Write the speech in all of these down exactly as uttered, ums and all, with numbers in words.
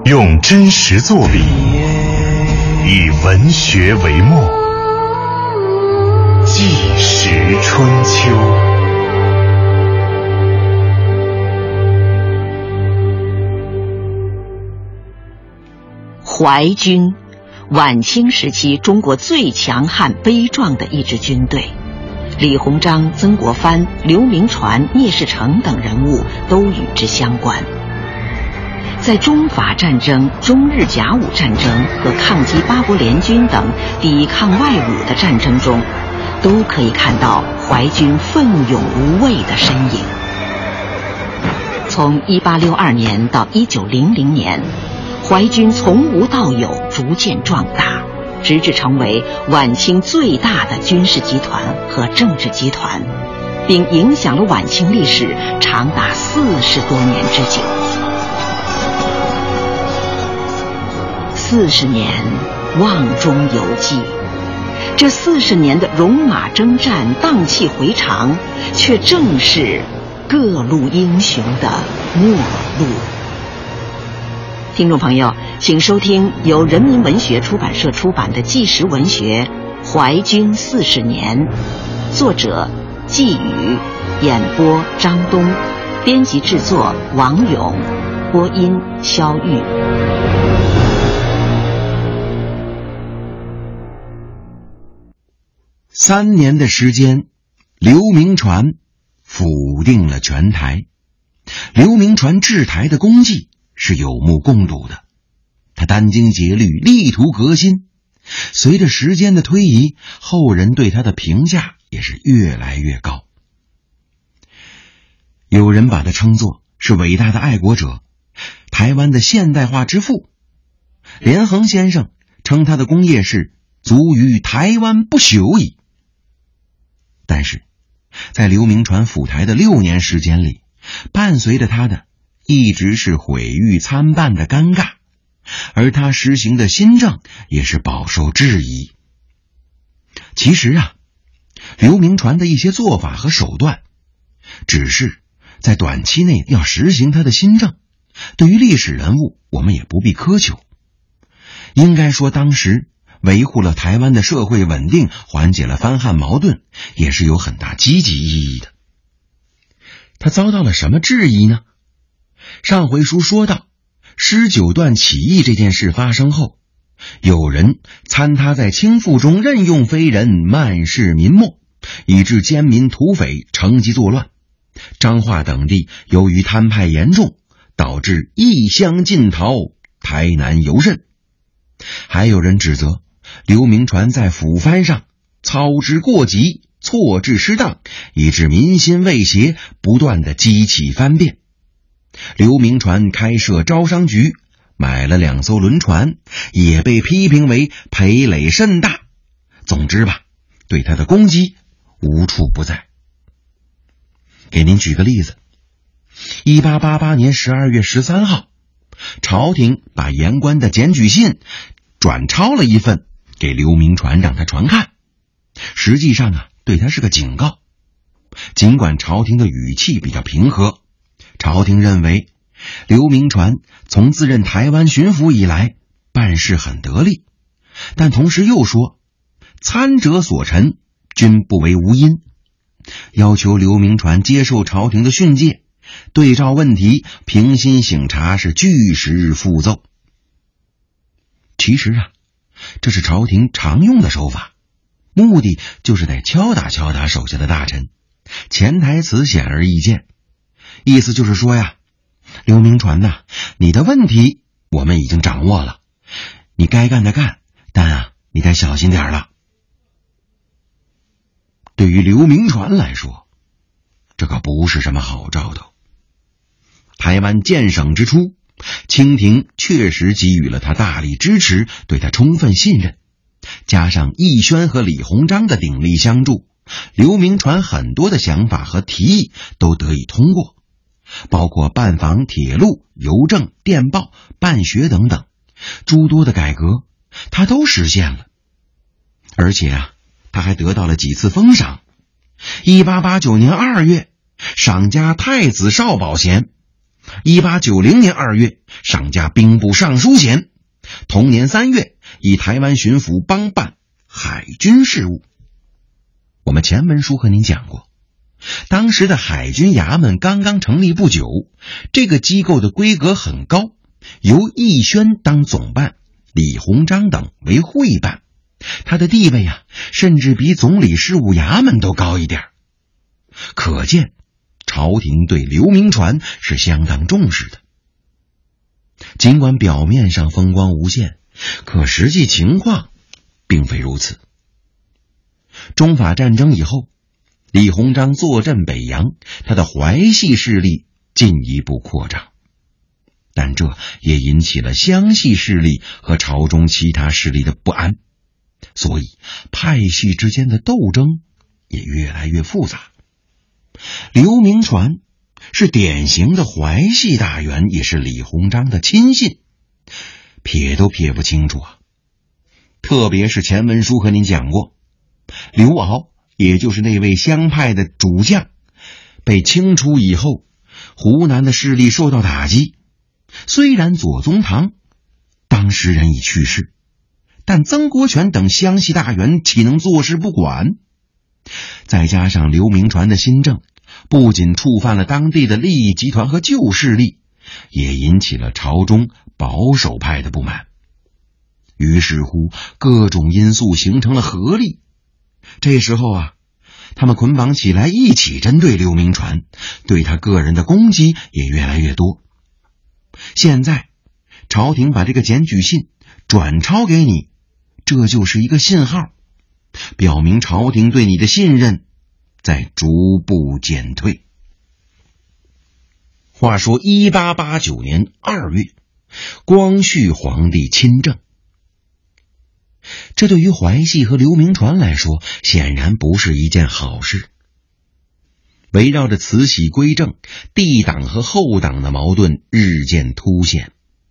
用真实作笔，以文学为墨，纪实春秋。 淮军，晚清时期中国最强悍悲壮的一支军队，李鸿章、曾国藩、刘铭传、聂士成等人物都与之相关。在中法战争、中日甲午战争和抗击八国联军等抵抗外侮的战争中，都可以看到淮军奋勇无畏的身影。从一八六二年到一九零零年，淮军从无到有，逐渐壮大，直至成为晚清最大的军事集团和政治集团，并影响了晚清历史长达四十多年之久。四十年瓮中有记，这四十年的戎马征战、荡气回肠，却正是各路英雄的末路。听众朋友，请收听由人民文学出版社出版的纪实文学《淮军四十年》，作者季宇，演播张东，编辑制作王勇，播音肖玉。 三年的时间，刘铭传phủ定了全台。刘铭传治台的功绩是有目共睹的，他殚精竭虑，力图革新。随着时间的推移，后人对他的评价也是越来越高。有人把他称作是伟大的爱国者，台湾的现代化之父。连横先生称他的功业是足于台湾不朽矣。但是在刘铭传辅台的六年时间里，伴随着他的一直是毁誉参半的尴尬，而他实行的新政也是饱受质疑。其实啊，刘铭传的一些做法和手段，只是在短期内要实行他的新政，对于历史人物我们也不必苛求。应该说当时维护了台湾的社会稳定，缓解了藩汉矛盾，也是有很大积极意义的。他遭到了什么质疑呢？上回书说到，施九段起义这件事发生后，有人参他在清复中任用非人，慢视民末，以致奸民土匪乘机作乱。彰化等地由于贪派严重，导致异乡尽逃，台南尤甚。还有人指责刘铭传在府藩上操之过急，错置失当，以致民心未协，不断的激起藩变。刘铭传开设招商局，买了两艘轮船，也被批评为赔累甚大。总之吧，对他的攻击无处不在。给您举个例子，一八八八年十二月十三号，朝廷把言官的检举信转抄了一份给刘铭传，让他传看。实际上啊，对他是个警告。尽管朝廷的语气比较平和，朝廷认为刘铭传从自任台湾巡抚以来办事很得力，但同时又说参者所陈，均不为无因，要求刘铭传接受朝廷的训诫，对照问题，平心省察，是据实复奏。其实啊，这是朝廷常用的手法，目的就是得敲打敲打手下的大臣。潜台词显而易见，意思就是说呀，刘铭传呐，你的问题我们已经掌握了，你该干的干，但啊，你得小心点了。对于刘铭传来说，这可不是什么好兆头。台湾建省之初，清廷确实给予了他大力支持，对他充分信任，加上奕宣和李鸿章的鼎力相助，刘铭传很多的想法和提议都得以通过，包括办房、铁路、邮政、电报、办学等等，诸多的改革他都实现了。而且啊，他还得到了几次封赏。一八八九年二月，赏加太子少保衔， 一八九零年二月上加兵部尚书衔，同年三月以台湾巡抚帮办海军事务。我们前文书和您讲过，当时的海军衙门刚刚成立不久，这个机构的规格很高，由义宣当总办，李鸿章等为会办，他的地位啊，甚至比总理事务衙门都高一点。可见朝廷对刘铭传是相当重视的。尽管表面上风光无限，可实际情况并非如此。中法战争以后，李鸿章坐镇北洋，他的淮系势力进一步扩张，但这也引起了湘系势力和朝中其他势力的不安，所以派系之间的斗争也越来越复杂。刘铭传是典型的淮系大员，也是李鸿章的亲信，撇都撇不清楚啊。特别是前文书和您讲过，刘骜也就是那位湘派的主将被清除以后，湖南的势力受到打击，虽然左宗棠当时人已去世，但曾国荃等湘系大员岂能坐视不管？再加上刘铭传的新政不仅触犯了当地的利益集团和旧势力，也引起了朝中保守派的不满。于是乎各种因素形成了合力，这时候啊，他们捆绑起来一起针对刘铭传，对他个人的攻击也越来越多。现在朝廷把这个检举信转抄给你，这就是一个信号，表明朝廷对你的信任在逐步减退。话说一八八九年二月，光绪皇帝亲政，这对于淮系和刘铭传来说显然不是一件好事。围绕着慈禧归政，帝党和后党的矛盾日渐凸显。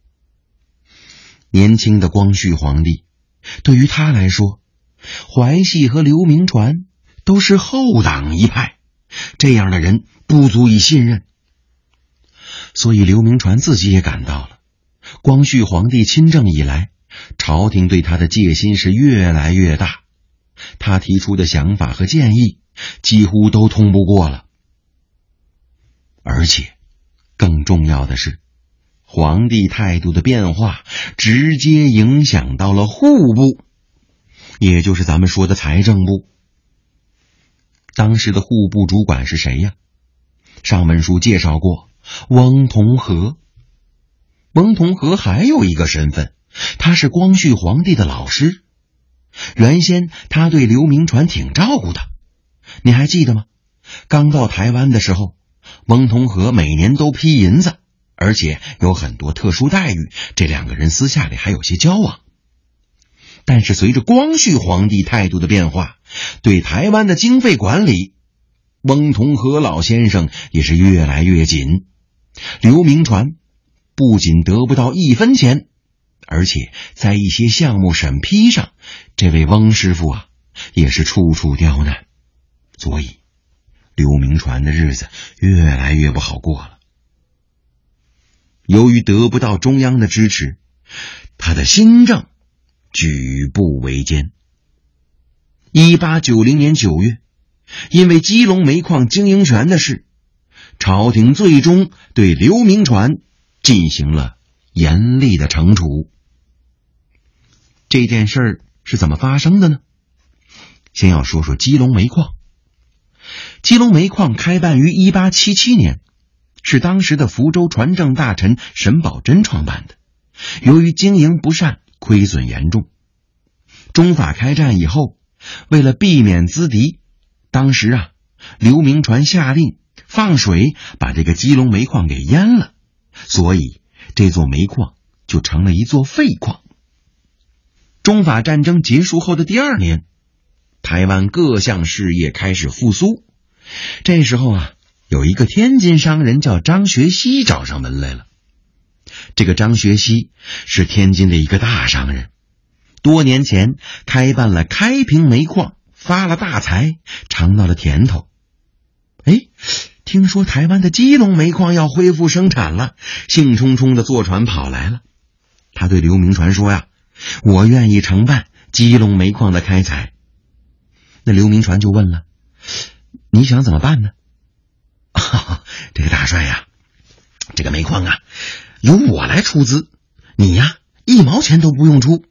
年轻的光绪皇帝对于他来说，淮系和刘铭传都是后党一派，这样的人不足以信任。所以刘铭传自己也感到了，光绪皇帝亲政以来，朝廷对他的戒心是越来越大，他提出的想法和建议几乎都通不过了。而且更重要的是，皇帝态度的变化直接影响到了户部，也就是咱们说的财政部。当时的户部主管是谁呀？上文书介绍过，翁同龢。翁同龢还有一个身份，他是光绪皇帝的老师。原先他对刘铭传挺照顾的，你还记得吗？刚到台湾的时候，翁同龢每年都批银子，而且有很多特殊待遇，这两个人私下里还有些交往。但是随着光绪皇帝态度的变化，对台湾的经费管理，翁同龢老先生也是越来越紧。刘铭传不仅得不到一分钱，而且在一些项目审批上，这位翁师傅啊也是处处刁难，所以刘铭传的日子越来越不好过了。由于得不到中央的支持，他的新政举步维艰。一八九零年九月，因为基隆煤矿经营权的事，朝廷最终对刘铭传进行了严厉的惩处。这件事儿是怎么发生的呢？先要说说基隆煤矿。基隆煤矿开办于一八七七年，是当时的福州船政大臣沈葆桢创办的。由于经营不善，亏损严重。中法开战以后，为了避免资敌，当时啊，刘铭传下令放水把这个基隆煤矿给淹了，所以这座煤矿就成了一座废矿。中法战争结束后的第二年，台湾各项事业开始复苏。这时候啊，有一个天津商人叫张学熙找上门来了。这个张学熙是天津的一个大商人，多年前开办了开平煤矿，发了大财，尝到了甜头。哎， 听说台湾的基隆煤矿要恢复生产了，兴冲冲的坐船跑来了。他对刘铭传说呀，我愿意承办基隆煤矿的开采。那刘铭传就问了，你想怎么办呢？哦，这个大帅呀，这个煤矿啊由我来出资，你呀一毛钱都不用出。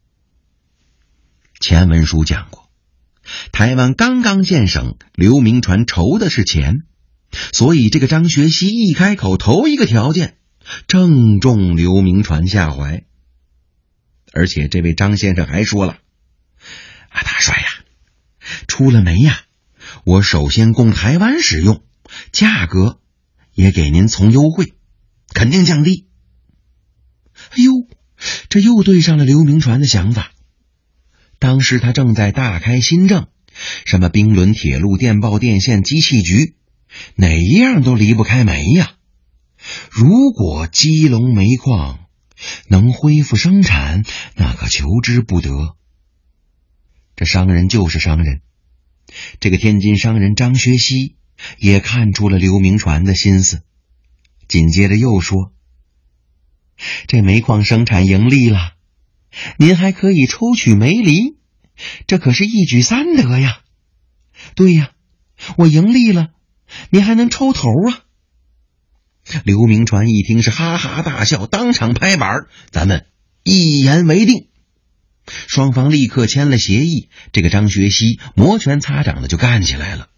前文书讲过，台湾刚刚建省，刘铭传筹的是钱，所以这个张学熙一开口，头一个条件正中刘铭传下怀。而且这位张先生还说了，啊，大帅呀，出了煤呀，我首先供台湾使用，价格也给您从优惠，肯定降低。哎呦，这又对上了刘铭传的想法。当时他正在大开新政，什么兵轮、铁路、电报、电线、机器局，哪一样都离不开煤呀。如果基隆煤矿能恢复生产，那可求之不得。这商人就是商人，这个天津商人张学熙也看出了刘铭传的心思，紧接着又说，这煤矿生产盈利了，您还可以抽取煤离，这可是一举三得呀。对呀，我盈利了，您还能抽头啊。刘铭传一听是哈哈大笑，当场拍板，咱们一言为定。双方立刻签了协议，这个张学熙摩拳擦掌的就干起来了。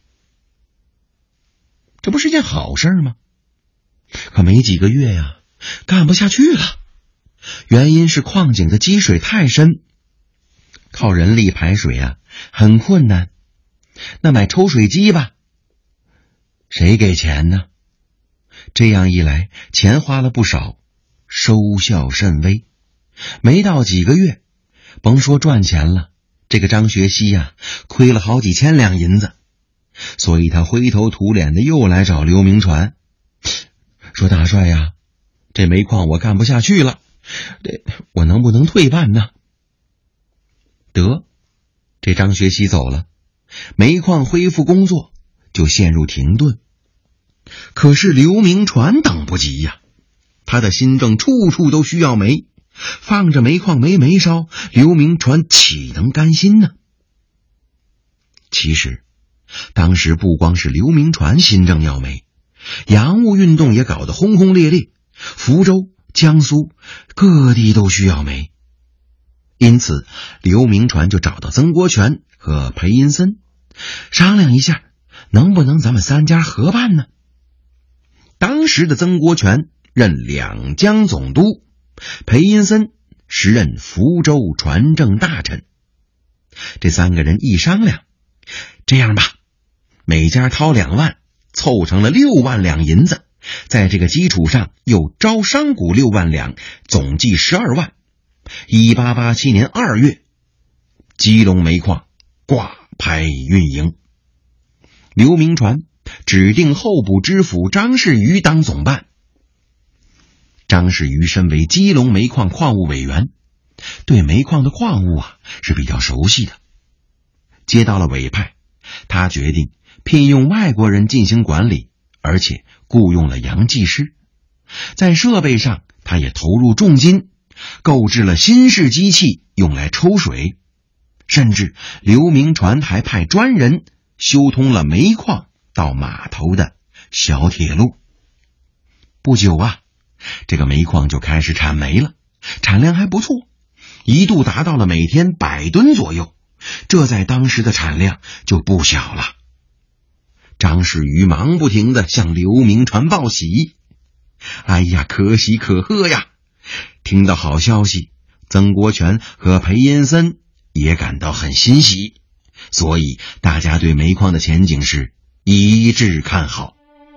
这不是件好事吗？可没几个月呀，干不下去了。原因是矿井的积水太深，靠人力排水啊很困难。那买抽水机吧，谁给钱呢？这样一来，钱花了不少，收效甚微。没到几个月，甭说赚钱了，这个张学熙呀，亏了好几千两银子。所以他灰头土脸的又来找刘铭传，说大帅呀，这煤矿我干不下去了，这我能不能退办呢？得，这张学熙走了，煤矿恢复工作就陷入停顿。可是刘铭传等不及呀，他的新政处处都需要煤，放着煤矿没煤烧，刘铭传岂能甘心呢？其实当时不光是刘铭传新政要煤，洋务运动也搞得轰轰烈烈，福州、江苏各地都需要煤。因此刘铭传就找到曾国荃和裴荫森商量一下，能不能咱们三家合办呢？当时的曾国荃任两江总督，裴荫森时任福州传政大臣。这三个人一商量，这样吧，每家掏两万，凑成了六万两银子，在这个基础上又招商股六万两，总计十二万。一八八七年二月，基隆煤矿挂牌运营。刘铭传指定候补知府张士余当总办。张士余身为基隆煤矿矿务委员，对煤矿的矿物啊是比较熟悉的。接到了委派，他决定聘用外国人进行管理，而且雇用了洋技师。在设备上，他也投入重金，购置了新式机器用来抽水，甚至刘铭传还派专人修通了煤矿到码头的小铁路。不久啊，这个煤矿就开始产煤了，产量还不错，一度达到了每天百吨左右，这在当时的产量就不小了。张士余忙不停地向刘铭传报喜，哎呀，可喜可贺呀！听到好消息，曾国荃和裴荫森也感到很欣喜，所以大家对煤矿的前景是一致看好。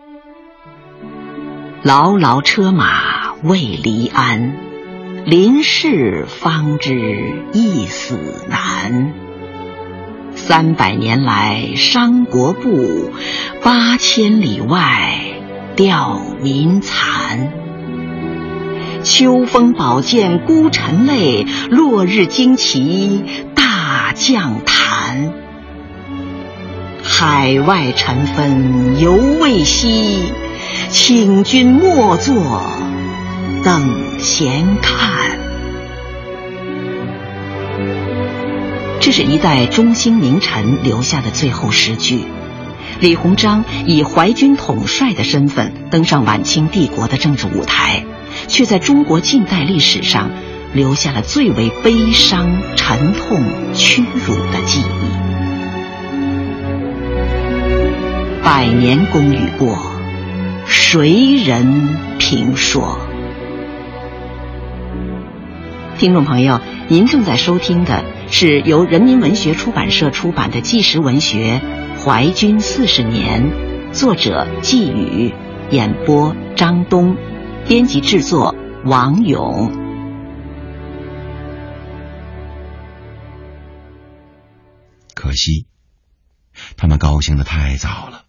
牢牢车马未离鞍，临事方知一死难。三百年来商国步，八千里外吊民残。秋风宝剑孤臣泪，落日旌旗大将坛。 海外尘纷犹未息，请君莫作等闲看。这是一代中兴名臣留下的最后诗句。李鸿章以淮军统帅的身份登上晚清帝国的政治舞台，却在中国近代历史上留下了最为悲伤、沉痛、屈辱的记忆。百年功与过，谁人评说？听众朋友，您正在收听的是由人民文学出版社出版的纪实文学《淮军四十年》，作者季宇，演播张东，编辑制作王勇。 可惜他们高兴得太早了，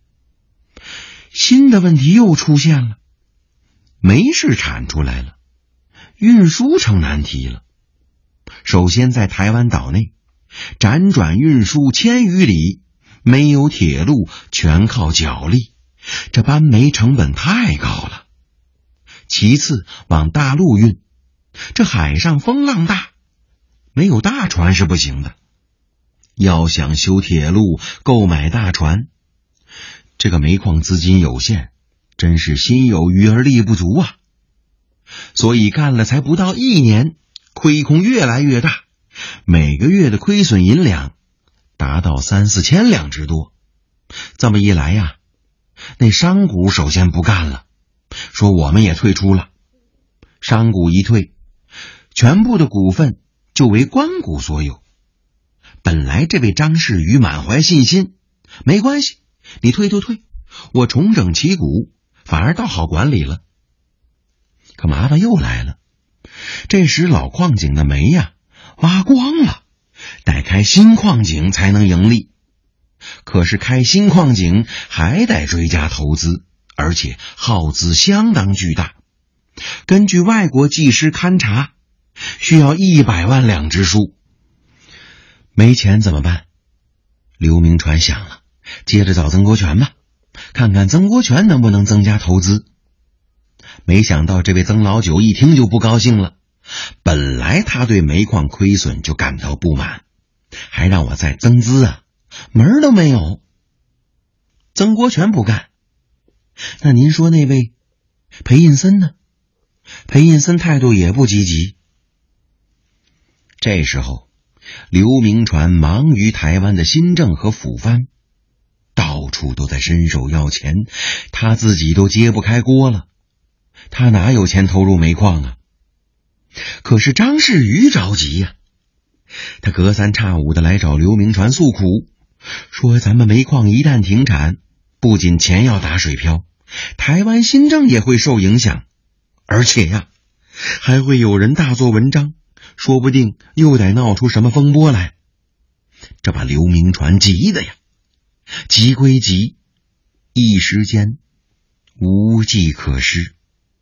新的问题又出现了，煤市产出来了，运输成难题了。首先在台湾岛内，辗转运输千余里，没有铁路，全靠脚力，这搬煤成本太高了。其次往大陆运，这海上风浪大，没有大船是不行的。要想修铁路，购买大船，这个煤矿资金有限，真是心有余而力不足啊。所以干了才不到一年，亏空越来越大，每个月的亏损银两达到三四千两之多。这么一来呀，那商贾首先不干了，说我们也退出了。商贾一退，全部的股份就为官股所有。本来这位张士余满怀信心，没关系，你退就退，我重整旗鼓，反而倒好管理了。可麻烦又来了，这时老矿井的煤呀挖光了，得开新矿井才能盈利。可是开新矿井还得追加投资，而且耗资相当巨大。根据外国技师勘察，需要一百万两之数。没钱怎么办？刘铭传想了，接着找曾国荃吧，看看曾国荃能不能增加投资。没想到这位曾老九一听就不高兴了，本来他对煤矿亏损就感到不满，还让我再增资啊，门儿都没有。曾国荃不干。那您说那位裴印森呢？裴印森态度也不积极。这时候刘铭传忙于台湾的新政和府藩，到处都在伸手要钱，他自己都揭不开锅了。他哪有钱投入煤矿啊？可是张士余着急呀、啊，他隔三差五的来找刘铭传诉苦，说咱们煤矿一旦停产，不仅钱要打水漂，台湾新政也会受影响，而且呀，还会有人大做文章，说不定又得闹出什么风波来。这把刘铭传急的呀，急归急，一时间无计可施。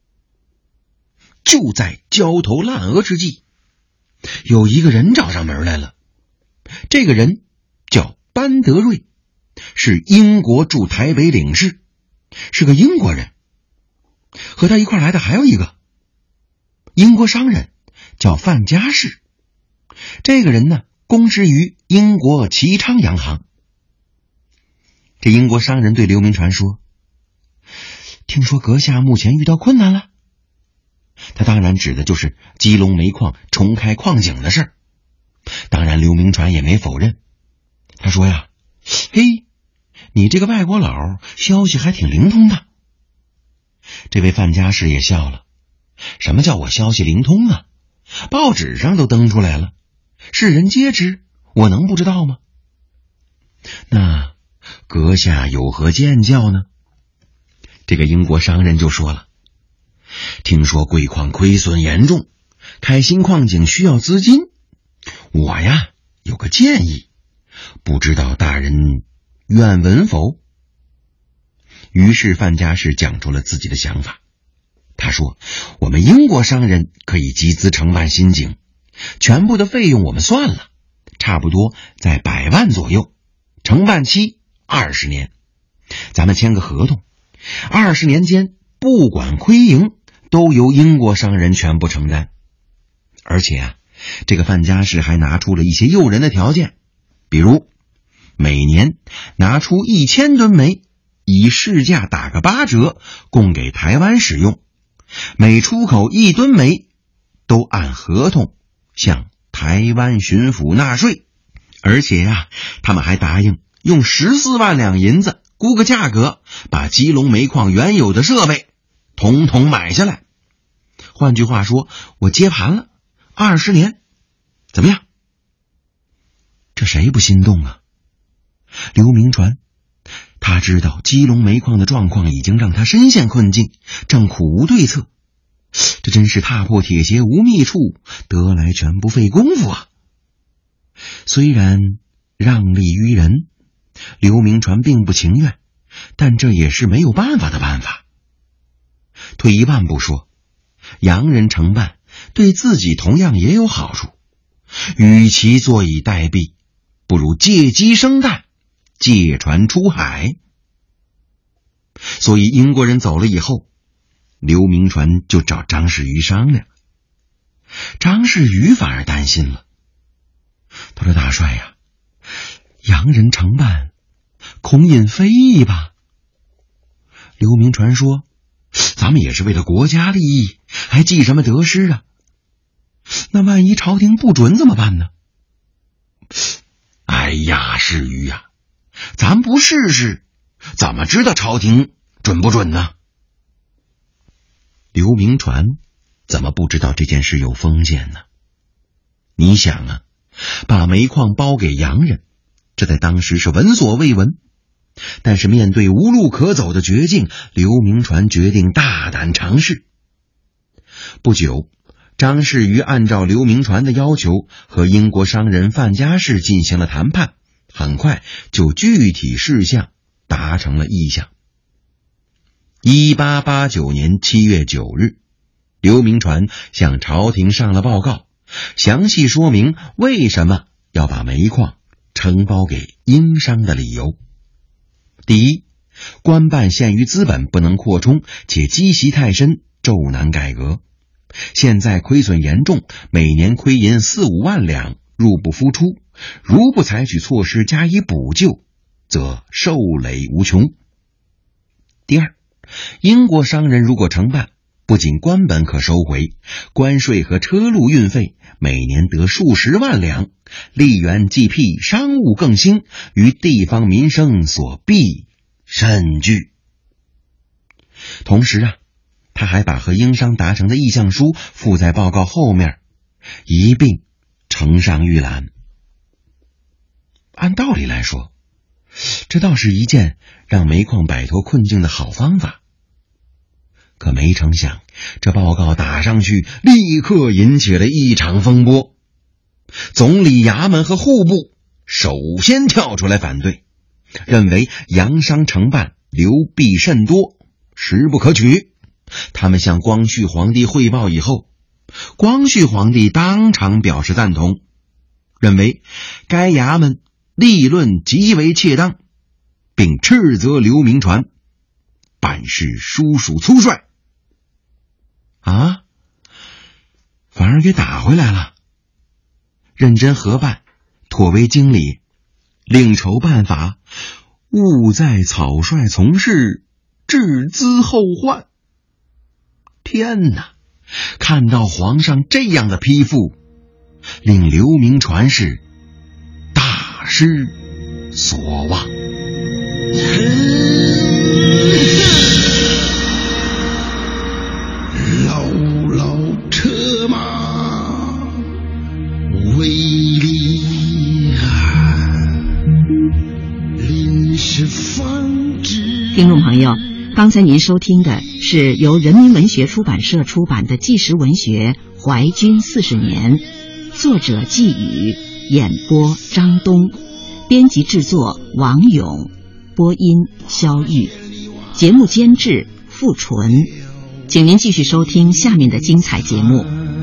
就在焦头烂额之际，有一个人找上门来了。这个人叫班德瑞，是英国驻台北领事，是个英国人。和他一块来的还有一个英国商人，叫范家士。这个人呢，公职于英国齐昌洋行。这英国商人对刘铭传说，听说阁下目前遇到困难了。他当然指的就是基隆煤矿重开矿井的事儿。当然刘铭传也没否认，他说呀，嘿，你这个外国佬消息还挺灵通的。这位范家士也笑了，什么叫我消息灵通啊？报纸上都登出来了，世人皆知，我能不知道吗？那阁下有何见教呢？这个英国商人就说了，听说贵矿亏损严重，开新矿井需要资金，我呀有个建议，不知道大人愿闻否？于是范家士讲出了自己的想法。他说，我们英国商人可以集资承办新井，全部的费用我们算了，差不多在百万左右，承办期二十年，咱们签个合同，二十年间不管亏盈都由英国商人全部承担。而且啊，这个范家氏还拿出了一些诱人的条件，比如每年拿出一千吨煤，以市价打个八折供给台湾使用，每出口一吨煤都按合同向台湾巡抚纳税。而且呀、啊，他们还答应用十四万两银子估个价格，把基隆煤矿原有的设备统统买下来。换句话说，我接盘了二十年，怎么样？这谁不心动啊？刘铭传，他知道基隆煤矿的状况已经让他深陷困境，正苦无对策。这真是踏破铁鞋无觅处，得来全不费工夫啊！虽然让利于人，刘铭传并不情愿，但这也是没有办法的办法。退一万步说，洋人承办对自己同样也有好处，与其坐以待毙，不如借机生蛋，借船出海。所以英国人走了以后，刘铭传就找张士余商量。张士余反而担心了，他说：大帅呀、啊，洋人承办恐引非议吧？刘铭传说，咱们也是为了国家利益，还记什么得失啊？那万一朝廷不准怎么办呢？哎呀，士余呀、啊，咱不试试怎么知道朝廷准不准呢？刘铭传怎么不知道这件事有风险呢？你想啊，把煤矿包给洋人，这在当时是闻所未闻。但是面对无路可走的绝境，刘铭传决定大胆尝试。不久，张士余按照刘铭传的要求和英国商人范家氏进行了谈判，很快就具体事项达成了意向。一八八九年七月九日，刘铭传向朝廷上了报告，详细说明为什么要把煤矿承包给英商的理由。第一，官办限于资本不能扩充，且积习太深，骤难改革。现在亏损严重，每年亏银四五万两，入不敷出，如不采取措施加以补救，则受累无穷。第二，英国商人如果承办，不仅官本可收回，关税和车路运费每年得数十万两，利源既辟，商务更兴，于地方民生所必甚巨。同时啊，他还把和英商达成的意向书附在报告后面，一并呈上预览。按道理来说，这倒是一件让煤矿摆脱困境的好方法。可没成想，这报告打上去，立刻引起了一场风波。总理衙门和户部首先跳出来反对，认为洋商承办流弊甚多，实不可取。他们向光绪皇帝汇报以后，光绪皇帝当场表示赞同，认为该衙门立论极为恰当，并斥责刘铭传办事疏属粗率。啊，反而给打回来了。认真核办，妥为经理，另筹办法，勿在草率从事，置资后患。天哪，看到皇上这样的批复，令刘铭传是大失所望。 老老车马为离岸，临时方知。 听众朋友，刚才您收听的是由人民文学出版社出版的纪实文学《淮军四十年》，作者季宇，演播张东，编辑制作王勇，播音肖玉，节目监制付纯。请您继续收听下面的精彩节目。